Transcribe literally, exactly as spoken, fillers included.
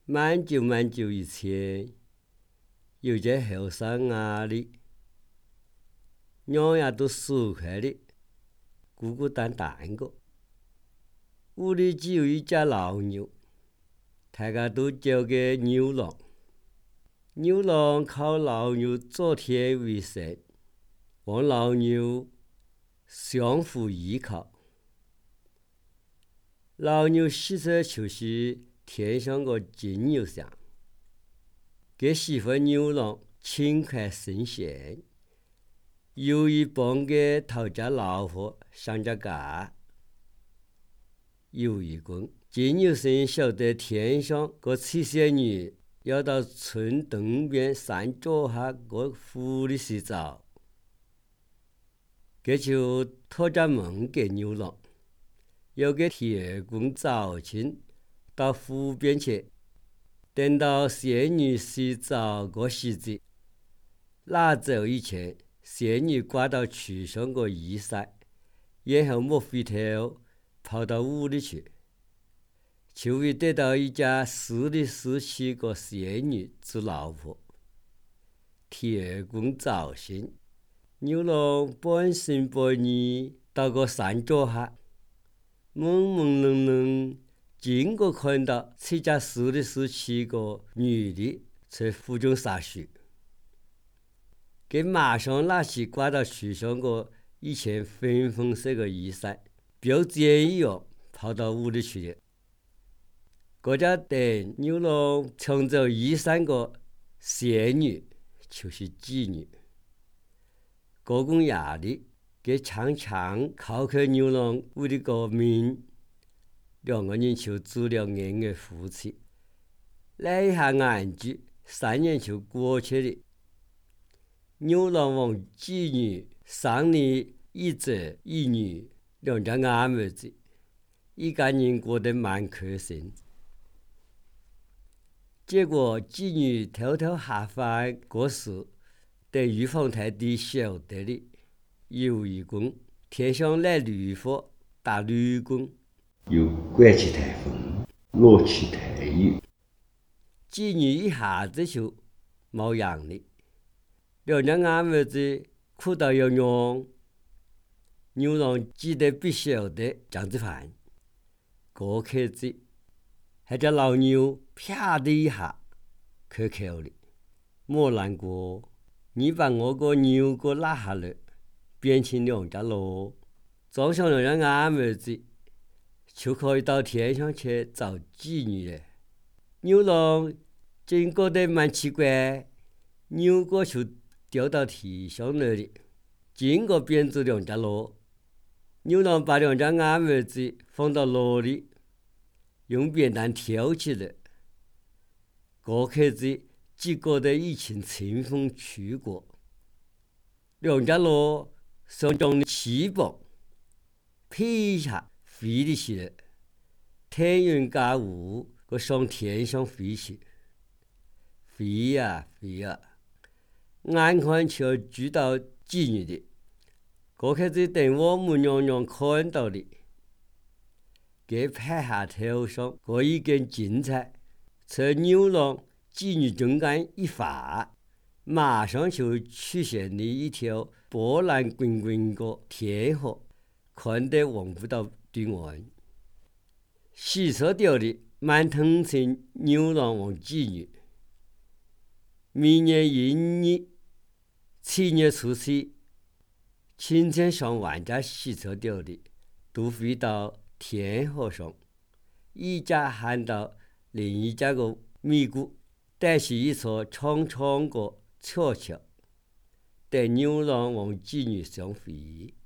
蛮久蛮久以前，有个后生伢的，娘呀都死快的，孤孤单单个，屋里只有一家老牛，大家都叫个牛郎。牛郎靠老牛做田为生，望老牛相互依靠。老牛洗车就是天上个金牛像，给媳妇牛郎勤快省钱，有意帮给讨家老婆上家干。有一公，金牛生晓得天上个七仙女要到村东边山脚下个湖里洗澡，这就托着梦给牛郎，要给铁公早晨到湖边去，等到仙女洗澡个时节，拿走以前，仙女挂到树上个衣伞，然后摸回头跑到屋里去，就会得到一家死里死气个仙女做老婆。铁公早醒，牛郎半信半疑到个山脚下，朦朦胧胧经过看到这家死里死气个女的在湖中洒水，给马上拿起挂到树上个以前粉红色个衣伞，标箭一样跑到屋里去了。这家等牛郎抢走衣伞个仙女就是妓女，这公夜里给强强靠去牛郎屋里个门，两个人就做了恩爱夫妻。那一下眼睛，三年就过去了。牛郎往妓女生了一子一女两家伢妹子，一家人过得蛮开心。结果妓女偷偷下凡过事，等玉皇太帝晓得了，有一公天上来绿火打女工， 有刮起台风，落起台雨， 妓女一下子就冇样了。两家伢妹子哭到要娘，牛郎记得必晓得这样子饭。这刻子，那只老牛啪的一下开口了，莫难过，你把我个牛哥拉下来，变成两家喽，装上两家伢妹子，就可以到天上去找妓女了。牛郎真觉得蛮奇怪，牛哥就掉到地上来了，经过变做两家螺。牛郎把两家伢妹子放到箩里，用扁担挑起来。这刻子只觉得已经清风吹过，两家螺上中的翅膀，劈一下飞了起来，天云驾雾个上天上飞去，飞呀飞呀，眼看就要追到妓女的。这刻子等我母娘娘看到了，给拍下头上这一根金钗，在牛郎妓女中间一发，马上就出现了一条波澜滚滚的天河，看得望不到对岸。洗车掉的满腾成牛郎望妓女。明年阴历七月初七，成千上万家洗车掉的都飞到天河上，一家喊到另一家个米谷，但是一撮长长个桥桥，等牛郎望妓女相会。